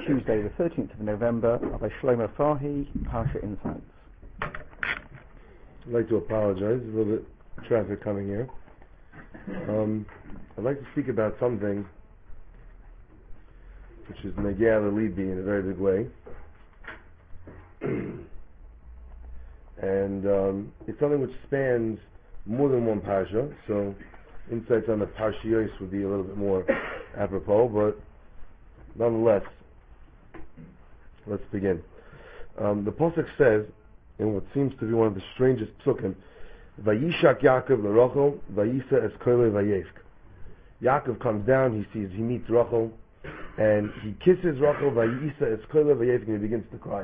Tuesday the 13th of November, Rabbi Shlomo Farhi, Parsha Insights. I'd like to apologize, there's a little bit of traffic coming here. I'd like to speak about something which is Negea Libi in a very big way. And it's something which spans more than one Parsha, so insights on the Parshiyos would be a little bit more apropos, but nonetheless, let's begin. The Pasuk says, in what seems to be one of the strangest psukim, Vayishak Yaakov l'Rachel, Vayisa es koile vayevk. Yaakov comes down, he meets Rachel, and he kisses Rachel, Vayisa es koile vayevk, and he begins to cry.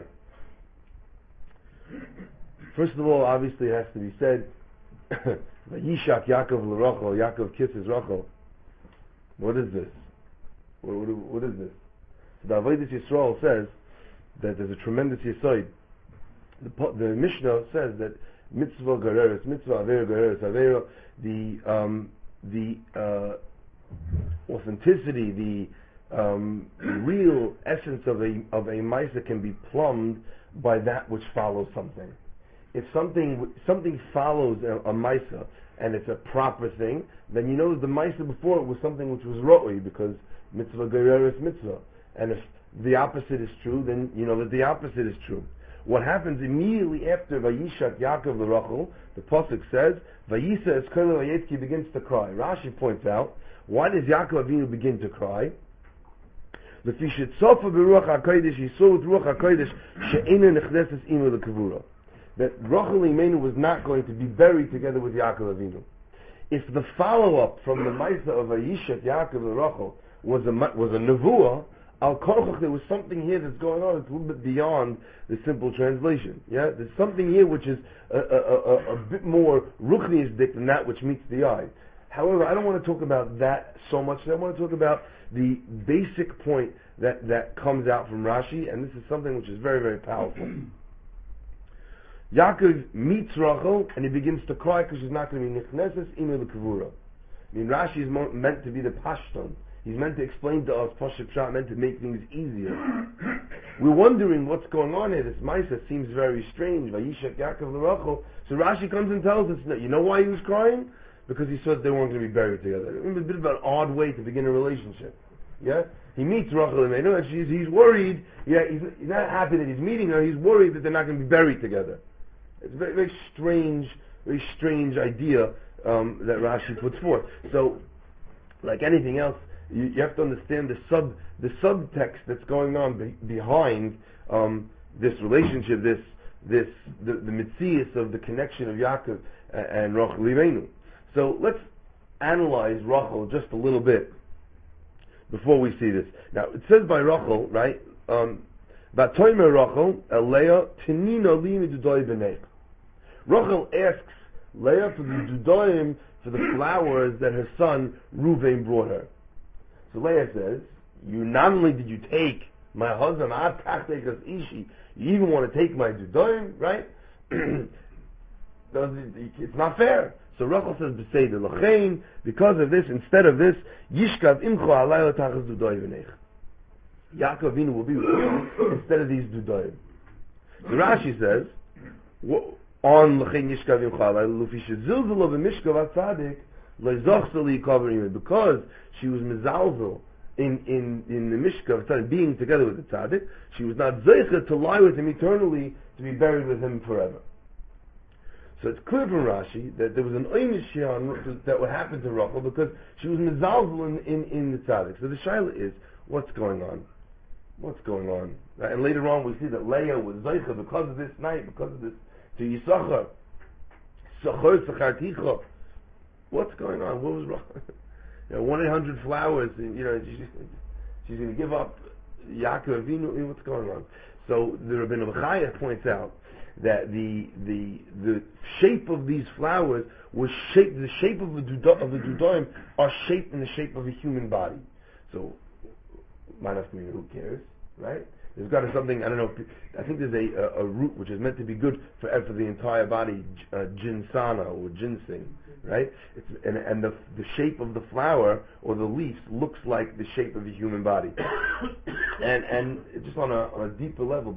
First of all, obviously it has to be said, Vayishak Yaakov l'Rachel, Yaakov kisses Rachel. What is this? What is this? So the Avodas Yisrael says that there's a tremendous yesod. The Mishnah says that mitzvah gereres, mitzvah avera gereres, avera, the authenticity, the real essence of a ma'isa can be plumbed by that which follows something. If something follows a ma'isa and it's a proper thing, then you know that the ma'isa before it was something which was ro'oi, because mitzvah gereres mitzvah. And if the opposite is true, then you know that the opposite is true. What happens immediately after Vayishak Yaakov l'Rachel, the pasuk says, Vayisa es koile vayevk, he begins to cry. Rashi points out, why does Yaakov Avinu begin to cry? Lefi shetzofa b'ruach hakodesh, he saw with ruach hakodesh she'ena nechneses imo l'kavura, that Rachel Imenu was not going to be buried together with Yaakov Avinu. If the follow-up from the Maisa of Vayishak Yaakov l'Rachel was a nevuah, Al Korchach, there was something here that's going on. It's a little bit beyond the simple translation. Yeah, there's something here which is a bit more ruchniistic than that which meets the eye. However, I don't want to talk about that so much. I want to talk about the basic point that comes out from Rashi, and this is something which is very, very powerful. Yaakov meets Rachel, and he begins to cry because she's not going to be nichneses imo l'kavura. I mean, Rashi is meant to be the pashton. He's meant to explain to us, Pashup Pshat, meant to make things easier. We're wondering what's going on here. This Maisa seems very strange. Vayishak Yaakov l'Rachel. So Rashi comes and tells us, you know why he was crying? Because he saw that they weren't going to be buried together. It's a bit of an odd way to begin a relationship. Yeah? He meets Rachel and he's worried. Yeah, he's not happy that he's meeting her. He's worried that they're not going to be buried together. It's a very, very strange idea that Rashi puts forth. So, like anything else, you have to understand the subtext that's going on behind this relationship, the mitzias of the connection of Yaakov and Rachel Imenu. So let's analyze Rachel just a little bit before we see this. Now it says by Rachel, right? Batoimer Rachel, Leah Tinina li midudoy b'nei. Rachel asks Leah for the dudoim, for the flowers that her son Reuven brought her. So Leah says, you not only did you take my husband, you even want to take my dudoim, right? It's not fair. So Rachel says, because of this, instead of this, Yishkav imcho alayla tachas dudoim v'nech. Yaakov Avinu will be with you instead of these dudoim. So Rashi says, on l'chein Yishkav imcho alayla, lufi shezilzelo v'mishkav atzadik, because she was mizalzel in the mishkav, being together with the tzaddik, she was not zeicha to lie with him eternally, to be buried with him forever. So it's clear from Rashi that there was an oynish that would happen to Rachel because she was mizalzel in the tzaddik. So the shaila is, what's going on? What's going on? And later on we see that Leah was zeicha because of this night, because of this, to Yisachar. Sachar sacharticha. What's going on? What was wrong? 1-800-Flowers. She's going to give up Yaakov Avinu. What's going on? So the Rabbeinu Bechaya points out that the shape of these flowers was shaped. The shape of the dudoim are shaped in the shape of a human body. So, who cares, right? There's got to be something, I don't know, I think there's a root which is meant to be good for the entire body, ginsana or ginseng, right? And the shape of the flower or the leaf looks like the shape of a human body. And just on a deeper level,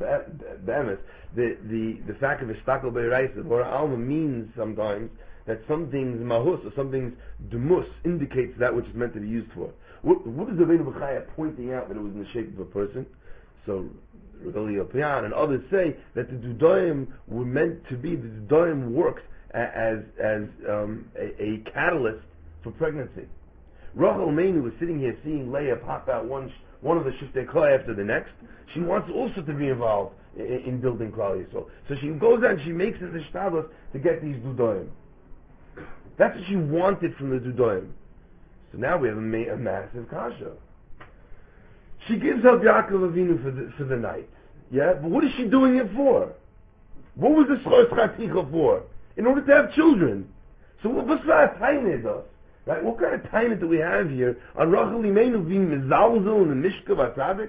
the fact of istakel be'iraisa, or alma means sometimes that some things mahus or some things demus indicates that which is meant to be used for. What is the Rebbeinu B'chaya pointing out that it was in the shape of a person? So Rebbe Pian and others say that the dudaim were meant to be, the dudaim worked as a catalyst for pregnancy. Rachel Meinu was sitting here seeing Leah pop out one of the shiftei kol after the next. She wants also to be involved in building Klal Yisrael. So she goes out and she makes it the shtadlos to get these dudaim. That's what she wanted from the dudaim. So now we have a massive kasha. She gives up Yaakov Avinu for the night. Yeah? But what is she doing it for? What was the Schos Chaticha for? In order to have children. So what's that tainid does? Right? What kind of tainid do we have here on Rachel Imeinu being mezalzel in the Mishka Vatavik?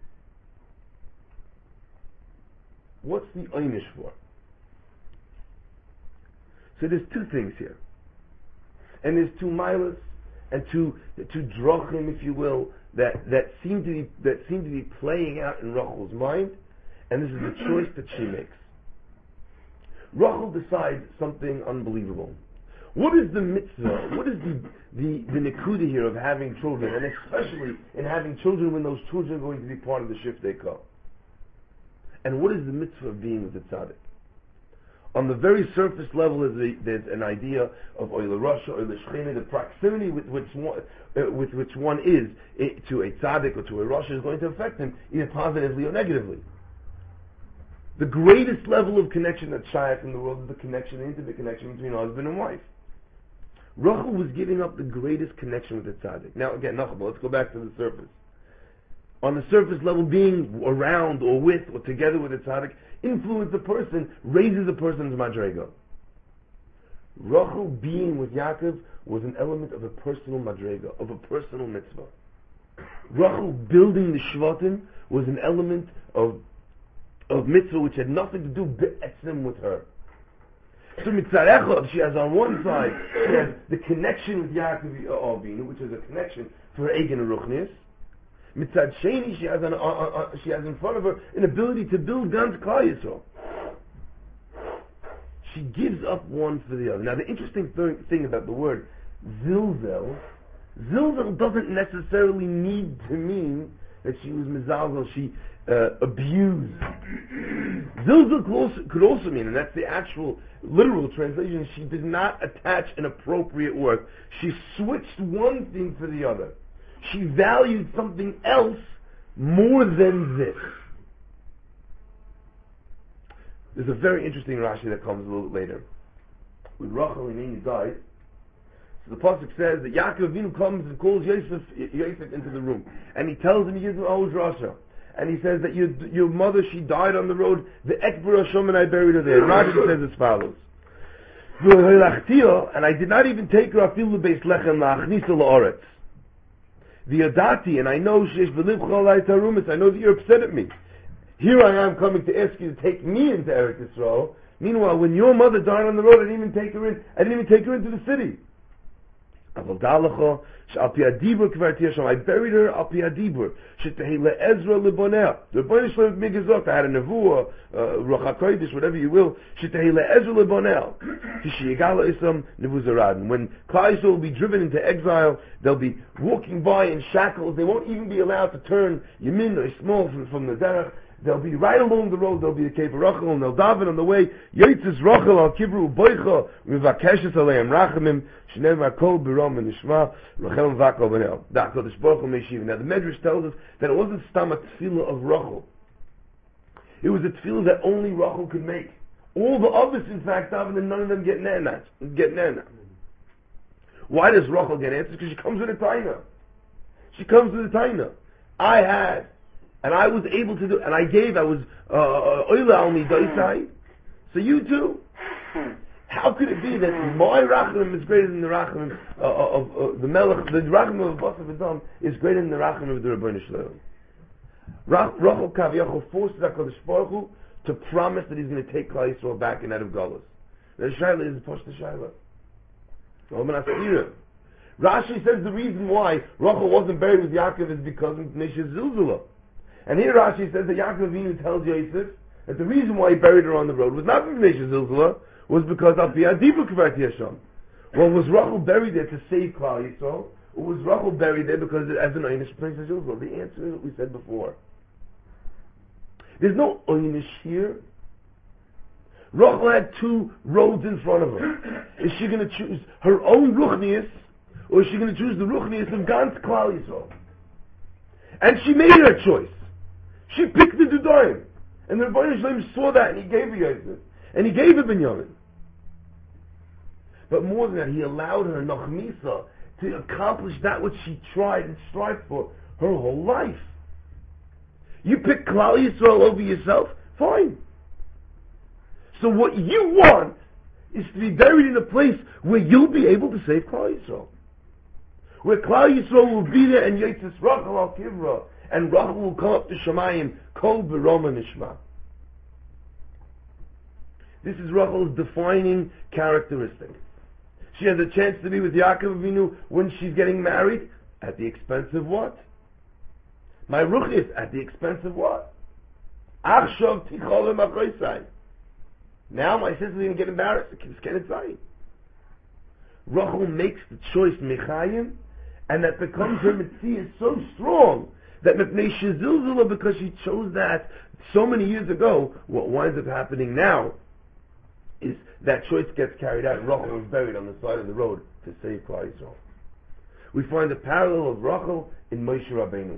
What's the einish for? So there's two things here. And there's two milas and two drochim, if you will, that seem to be playing out in Rachel's mind, and this is the choice that she makes. Rachel decides something unbelievable. What is the mitzvah? What is the nekuda here of having children, and especially in having children when those children are going to be part of the shiftei kol? And what is the mitzvah of being with the tzaddik? On the very surface level, there's an idea of oil Rasha, oil Shechina, the proximity with which one is to a tzaddik or to a Rasha is going to affect him either positively or negatively. The greatest level of connection that's shaykh in the world is the connection, the intimate connection between husband and wife. Rachel was giving up the greatest connection with the tzaddik. Now again, let's go back to the surface. On the surface level, being around or with or together with a tzaddik influences a person, raises a person's madrega. Rachel being with Yaakov was an element of a personal madrega, of a personal mitzvah. Rachel building the shvatim was an element of mitzvah which had nothing to do be'etzim with her. So mitzvah echad, she has on one side, she has the connection with Yaakov Avinu, which is a connection for her Eigen Ruchnius. Mitzad Sheni, she has in front of her an ability to build Gans Klal Yisrael. She gives up one for the other. Now the interesting thing about the word zilzel doesn't necessarily need to mean that she was mizalzel, she abused. Zilzel could also mean, and that's the actual literal translation, she did not attach an appropriate word. She switched one thing for the other. She valued something else more than this. There's a very interesting Rashi that comes a little bit later. When Rachel Imenu died, so the pasuk says that Yaakov Avinu comes and calls Yosef into the room, and he tells him, he gives him Oz Rasha, and he says that your mother, she died on the road, the Ekber Hashem, and I buried her there. And Rashi says as follows: and I did not even take her afilu beis lechem la'achnisa la'oretz. V'yadati, and I know sheyesh v'liv chalai tarumis, I know that you're upset at me. Here I am coming to ask you to take me into Eretz Yisrael. Meanwhile, when your mother died on the road, I didn't even take her into the city. I buried her al pi adibur. Shetehei le'ezra leboneh. The Rebbeinu Shalom migazot. I had a nevuah, Ruach HaKodesh, whatever you will. Shetehei le'ezra leboneh. Tishiyegala isam nevuzaraden. When Klal Yisrael will be driven into exile, they'll be walking by in shackles. They won't even be allowed to turn yamin or shmol from the derech. They'll be right along the road. They'll be the Kever Rachel, and they'll daven on the way. Yitzis Rachel al Kivru Boicha Mivakeshes Aleim Rachamim Shneimar Kol Biram and Nishma Rachel Vakol Benel. HaKadosh Baruch Hu Meshiv. Now the Medrash tells us that it wasn't stam a tefillah of Rachel. It was a tefillah that only Rachel could make. All the others, in fact, daven, and none of them get nana. Why does Rachel get answers? Because she comes with a taina. I had. And I was able to do, and I was oila al midaisai. So you too. How could it be that my rachamim is greater than the rachamim of the melech? The rachamim of Basar V'Dam is greater than the rachamim of the Rebbeinu Shalom. Rachel Kaviyachol forces HaKadosh Baruch Hu to promise that he's going to take Klal Yisrael back and out of Galus. The Shaila is Posh the Shaila. Rashi says the reason why Rachel wasn't buried with Yaakov is because of Neshes Zilzula. And here Rashi says that Yaakov Avinu tells Yosef that the reason why he buried her on the road was not from Zilzala, was because of the Adibu Kvarti Hashem. Well, was Rachel buried there to save Klal Yisrael, or was Rachel buried there because as an Einish place of Zilzala? The answer is what we said before. There's no Einish here. Rachel had two roads in front of her. Is she going to choose her own Ruchnius, or is she going to choose the Ruchnius of Gans Klal Yisrael? And she made her choice. She picked the Dudaim. And the Rebbeinu Shalom saw that, and he gave her Yosef. And he gave her Binyamin. But more than that, he allowed her, Nachmisa, to accomplish that which she tried and strived for her whole life. You pick Klal Yisrael over yourself, fine. So what you want is to be buried in a place where you'll be able to save Klal Yisrael. Where Klal Yisrael will be there and Yitzis Rachel al Kivra, and Rachel will come up to Shemayim, Kol B'Roma Nishma. This is Rachel's defining characteristic. She has a chance to be with Yaakov Avinu when she's getting married, at the expense of what? My Ruchis, at the expense of what? Achshav Ticholem Achoisai. Now my sister's going to get embarrassed. Rachel makes the choice Mechayim, and that becomes her mitzvah so strong that Mepnei Shezilzula, because she chose that so many years ago, what winds up happening now is that choice gets carried out, and Rachel is buried on the side of the road to save Klal Yisrael. We find a parallel of Rachel in Moshe Rabbeinu.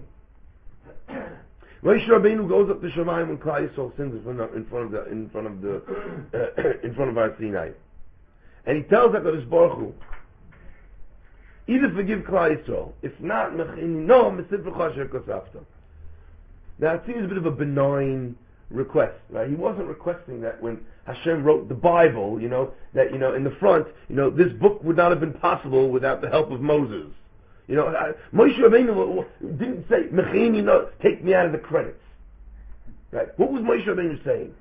Moshe Rabbeinu goes up to Shemayim when Klal Yisrael sins in front of Har Sinai, and he tells HaKadosh Baruch Hu, either forgive Klal Yisrael, if not, no, Mesivcha Asher Kosafta. Now it seems a bit of a benign request, right? He wasn't requesting that when Hashem wrote the Bible, that in the front, this book would not have been possible without the help of Moses. Moshe Rabbeinu didn't say, Mechini, take me out of the credits. Right? What was Moshe Rabbeinu saying?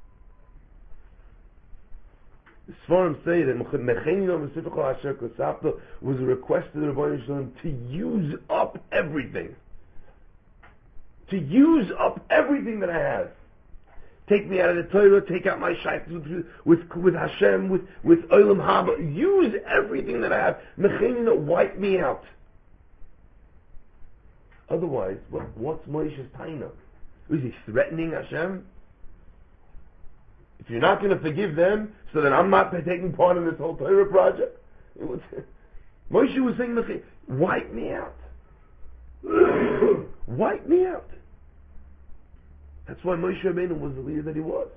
The Sfarim say that Mechini Mesivcha Asher Kosafta was a request to the Rebbeinu Shalom to use up everything. To use up everything that I have. Take me out of the Torah, take out my shaykhs with Hashem, with Olam Haba. Use everything that I have. Mechenina, wipe me out. Otherwise, what's Moshe's taina? Is he threatening Hashem? If you're not going to forgive them, so then I'm not taking part in this whole Torah project? Moshe was saying, wipe me out. Wipe me out. That's why Moshe Rabbeinu was the leader that he was.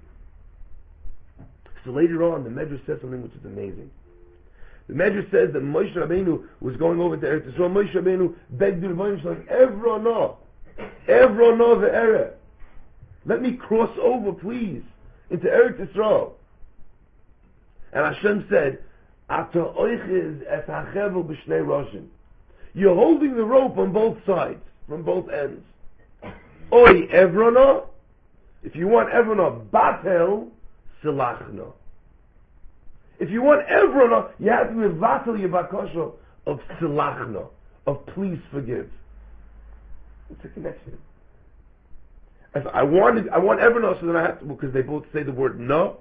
So later on, the Medrash says something which is amazing. The Medrash says that Moshe Rabbeinu was going over to Eretz Yisrael. Moshe Rabbeinu begged the Rebbeinu Shalom, Evronah ve'ere. Let me cross over, please, into Eretz Yisrael. And Hashem said, Ata oichiz et hachevel b'shnei roshim. You're holding the rope on both sides, from both ends. Oi Evrona, if you want Evrona, Batel, Silachna. If you want Evrona, you have to be Vatel Yavakosha of Silachna, of please forgive. It's a connection. If I want Evrona, so then I have to, because they both say the word no.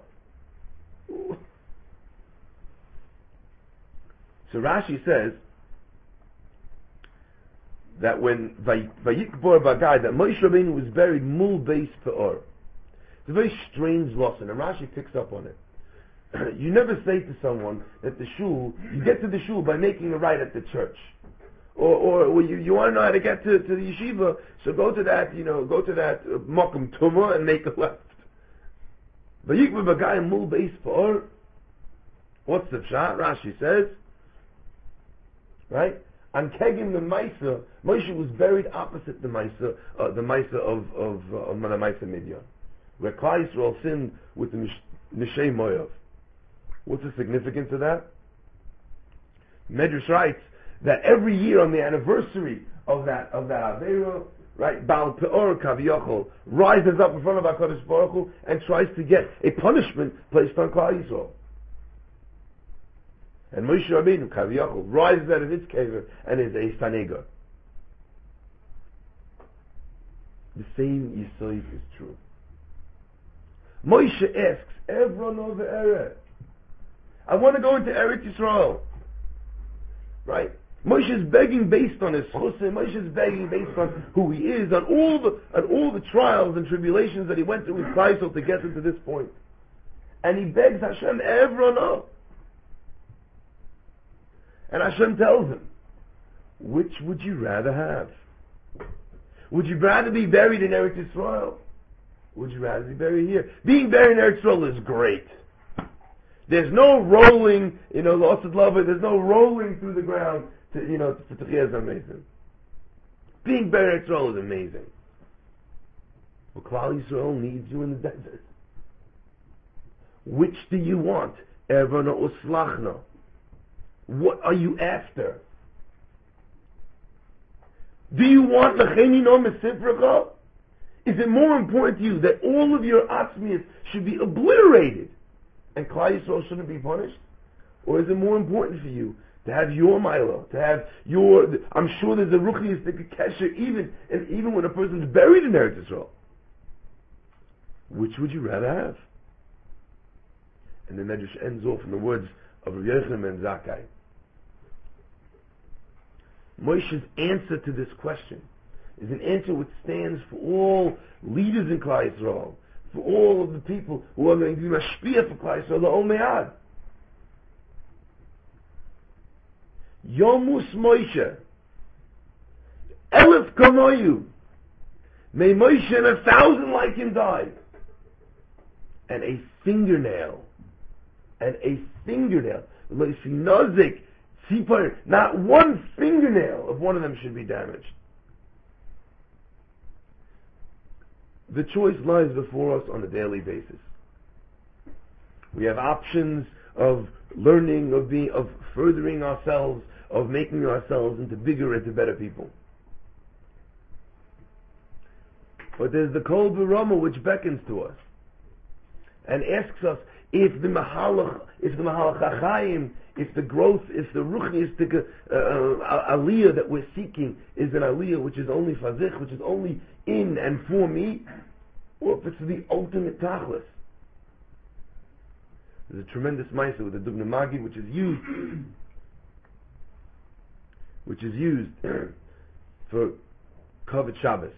So Rashi says that when Vayikbor Bagai, that Moshe Rabbeinu was buried Mul Beis Peor. It's a very strange lesson, and Rashi picks up on it. You never say to someone that the shul, you get to the shul by making a right at the church. Or you want to know how to get to the yeshiva, so go to that Mokum Tumah and make a left. Vayikbor Bagai Mul Beis Peor. What's the pshat? Rashi says, right? On Kegim the Maisa, Moshe was buried opposite the Maisa of the Maisa Midian, where Klal Yisrael sinned with the Nishei Moav. What's the significance of that? Medrash writes that every year on the anniversary of that Aveira, right, Baal Peor Kaviyachol rises up in front of HaKadosh Baruch Hu and tries to get a punishment placed on Klal Yisrael. And Moshe Rabbeinu, Kaviyachol, rises out of his kever and is a sanegar. the same Yisoid is true. Moshe asks, Evron over Eretz. I want to go into Eretz Yisrael. Right? Moshe is begging based on his chusim. Moshe is begging based on who he is, on all the trials and tribulations that he went through with Christ to get him to this point. And he begs Hashem, Evron. And Hashem tells him, which would you rather have? Would you rather be buried in Eretz Yisrael? Would you rather be buried here? Being buried in Eretz Yisrael is great. There's no rolling, lost lover. There's no rolling through the ground to Techiyah Zamezim. Being buried in Eretz Yisrael is amazing. But Klal Yisrael needs you in the desert. Which do you want? Evana or Slachna? What are you after? Do you want L'cheini no Mesifrecha? Is it more important to you that all of your atzmius should be obliterated and Klal Yisrael shouldn't be punished? Or is it more important for you to have your Milo, to have your... I'm sure there's a ruchniistic kesher even when a person's buried in Eretz Yisrael. Which would you rather have? And the Medrash ends off in the words of Rav Yochanan ben Zakkai. Moshe's answer to this question is an answer which stands for all leaders in Klal Yisrael, for all of the people who are going to be mashpia for Klal Yisrael, the Me'ad. Yomus Moshe, Elif Kamoyu, may Moshe and 1,000 like him die, and a fingernail, Nozik, not one fingernail of one of them should be damaged. The choice lies before us on a daily basis. We have options of learning, of furthering ourselves, of making ourselves into bigger and to better people. But there's the Kol B'Rama which beckons to us and asks us if the Mahalach HaChaim, if the growth, if the ruchniistic aliyah that we're seeking is an aliyah which is only fazich, which is only in and for me, or if it's the ultimate tachlis. There's a tremendous ma'aseh with the Dubna Magid which is used for Kavod Shabbos.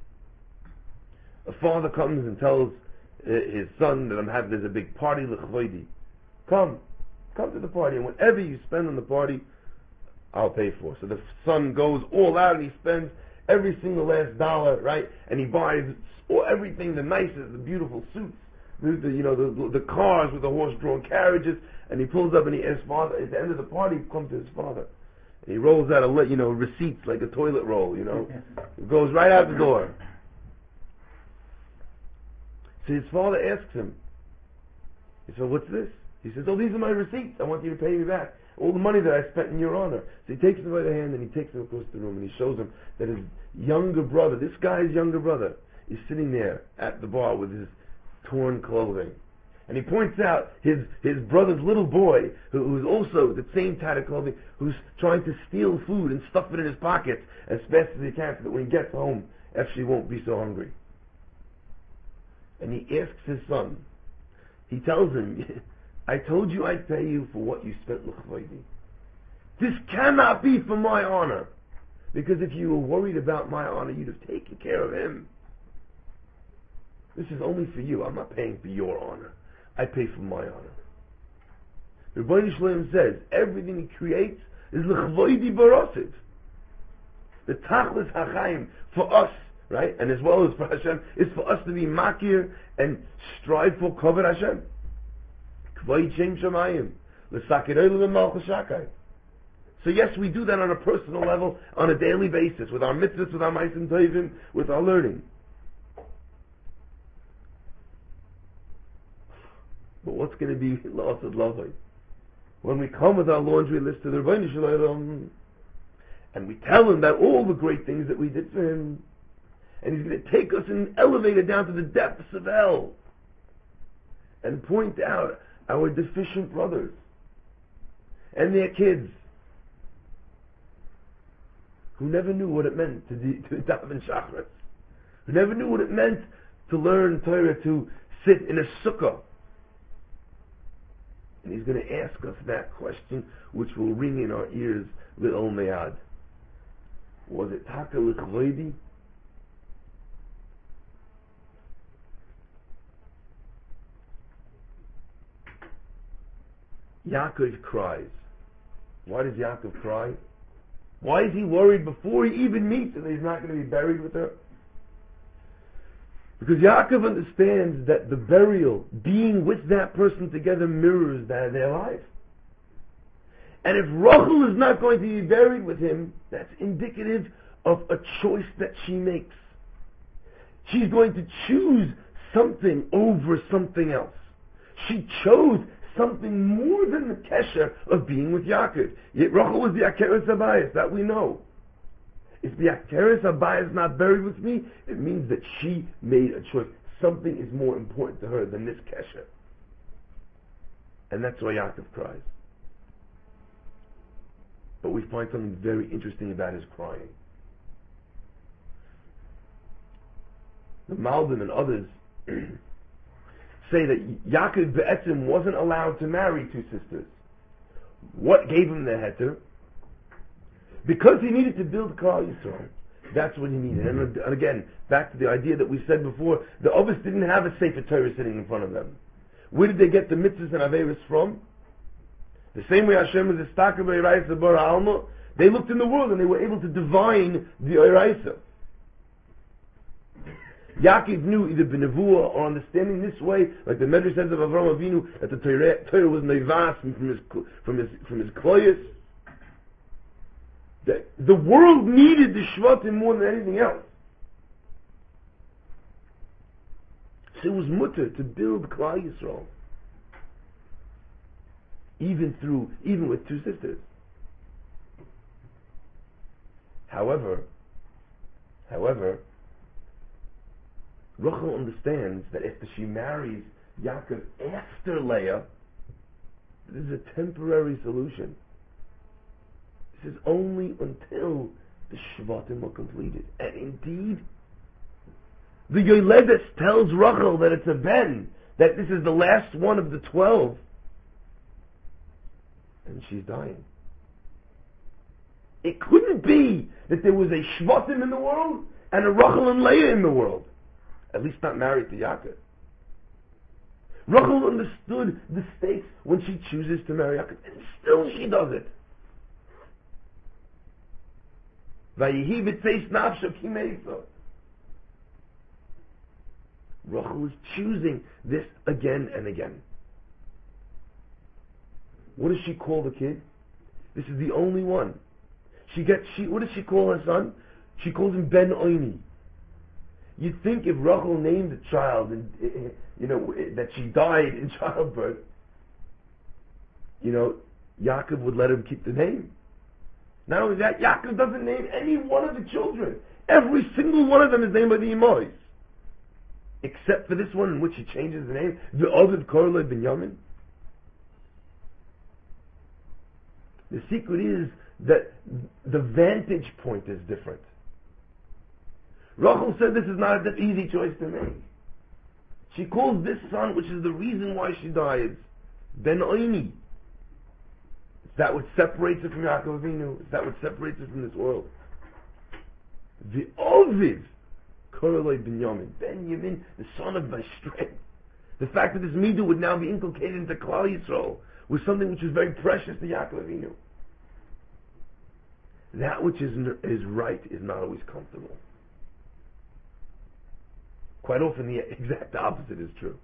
A father comes and tells his son that there's a big party l'chvoidi. Come to the party, and whatever you spend on the party, I'll pay for. So the son goes all out and he spends every single last dollar, right? And he buys everything, the nicest, the beautiful suits, the cars with the horse-drawn carriages, and he pulls up and he asks father. At the end of the party, he comes to his father, and he rolls out receipts like a toilet roll, It goes right out the door. So his father asks him, he said, what's this? He says, these are my receipts. I want you to pay me back all the money that I spent in your honor. So he takes him by the hand and he takes him across the room and he shows him that his younger brother, this guy's younger brother, is sitting there at the bar with his torn clothing. And he points out his brother's little boy, who's also the same tattered clothing, who's trying to steal food and stuff it in his pockets as fast as he can so that when he gets home, he won't be so hungry. And he asks his son, he tells him, I told you I'd pay you for what you spent l'chvoidi. This cannot be for my honor. Because if you were worried about my honor, you'd have taken care of him. This is only for you. I'm not paying for your honor. I pay for my honor. The Rebbeinu Shalom says, everything he creates is l'chvoidi barosiv. The tachlis hachaim for us, right, and as well as for Hashem, is for us to be makir and strive for kavod Hashem. Kvayit Shem Shamayim, l'sakirei l'malchus shakai. So yes, we do that on a personal level, on a daily basis, with our mitzvahs, with our ma'asim tovim, with our learning. But what's going to be la'asad lavai? When we come with our laundry list to the Rebbeinu Shalom, and we tell him about all the great things that we did for him, and he's going to take us and elevate it down to the depths of hell, and point out our deficient brothers and their kids who never knew what it meant to daven Shachris, who never knew what it meant to learn Torah, to sit in a sukkah. And he's going to ask us that question, which will ring in our ears, Le'ol Me'ad. Was it Taka L'chvoidi? Yaakov cries. Why does Yaakov cry? Why is he worried before he even meets her that he's not going to be buried with her? Because Yaakov understands that the burial, being with that person together, mirrors that of their life. And if Rachel is not going to be buried with him, that's indicative of a choice that she makes. She's going to choose something over something else. She chose something more than the kesher of being with Yaakov. Yet Rachel was the Akeres Abayis, that we know. If the Akeres Abayis is not buried with me, it means that she made a choice. Something is more important to her than this kesher. And that's why Yaakov cries. But we find something very interesting about his crying. The Malbim and others say that Yaakov Be'etzim wasn't allowed to marry two sisters. What gave him the heter? Because he needed to build Klal Yisrael. That's what he needed. And again, back to the idea that we said before, the Ovis didn't have a Sefer Torah sitting in front of them. Where did they get the mitzvahs and averos from? The same way Hashem was Istaka B'Oraisa Bara Alma, they looked in the world and they were able to divine the Oraisa. Yaakov knew either b'nevuah or understanding this way, like the Medrash says of Avraham Avinu, that the Torah was neivas from his kloyos. That the world needed the Shvatim more than anything else. So it was mutter to build Klal Yisrael, even with two sisters. However, Rachel understands that if she marries Yaakov after Leah, this is a temporary solution. This is only until the Shvatim are completed. And indeed, the Yoledes tells Rachel that it's a Ben, that this is the last one of the 12. And she's dying. It couldn't be that there was a Shvatim in the world and a Rachel and Leah in the world. At least not married to Yaakov. Rachel understood the stakes when she chooses to marry Yaakov, and still she does it. Vayihi v'tzeis nafsho ki meisa. Rachel is choosing this again and again. What does she call the kid? This is the only one. What does she call her son? She calls him Ben Oini. You'd think if Rachel named the child, and that she died in childbirth, Yaakov would let him keep the name. Not only that, Yaakov doesn't name any one of the children. Every single one of them is named by the Imois, except for this one in which he changes the name. The other Korle Binyamin. The secret is that the vantage point is different. Rachel said this is not an easy choice to make. She calls this son, which is the reason why she dies, Ben Oini. It's that which separates her from Yaakov Avinu. It's that which separates her from this world. The Oviv, Koreloi Binyamin, Benyamin, the son of my strength. The fact that this midah would now be inculcated into Klal Yisrael was something which was very precious to Yaakov Avinu. That which is right is not always comfortable. Quite often the exact opposite is true.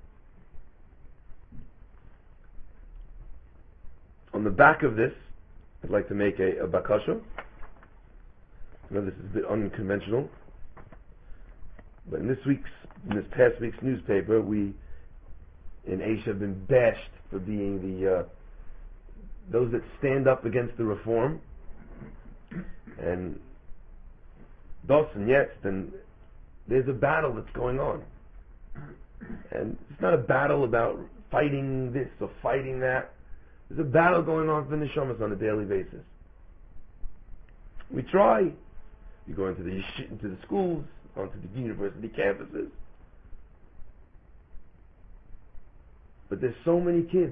On the back of this, I'd like to make a bakasha. I know this is a bit unconventional, but in this past week's newspaper, we in Asia have been bashed for being those that stand up against the reform, and dos and jetzt, and there's a battle that's going on. And it's not a battle about fighting this or fighting that. There's a battle going on for the neshamas on a daily basis. We try. You go into the schools, onto the university campuses. But there's so many kids.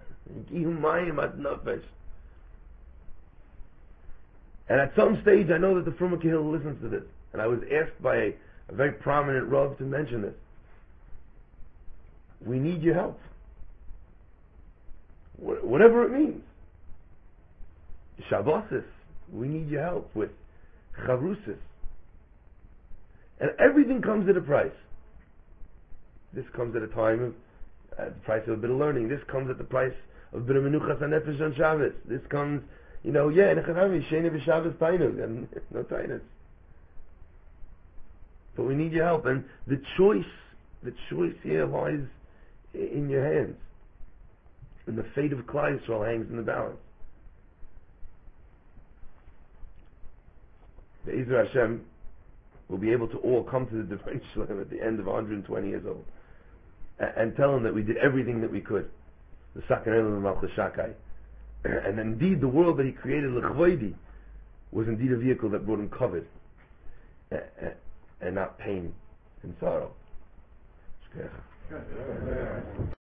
And at some stage, I know that the Fruma Kehillah listens to this. And I was asked by a very prominent Rav to mention this. We need your help. Whatever it means. Shabbosis, we need your help with Chavrusis. And everything comes at a price. This comes at a time of the price of a bit of learning. This comes at the price of a bit of menuchas hanefesh on Shabbos. This comes, sheni b'Shabbos tainug, and no tainus. But we need your help, and the choice here lies in your hands. And the fate of Klal Yisrael hangs in the balance. The Be'ezer Hashem will be able to all come to the Divine Shalom at the end of 120 years old and tell him that we did everything that we could. The Sakanel and Malchus Shakai. And indeed the world that he created, L'chvoidi, was indeed a vehicle that brought him kavod and not pain and sorrow.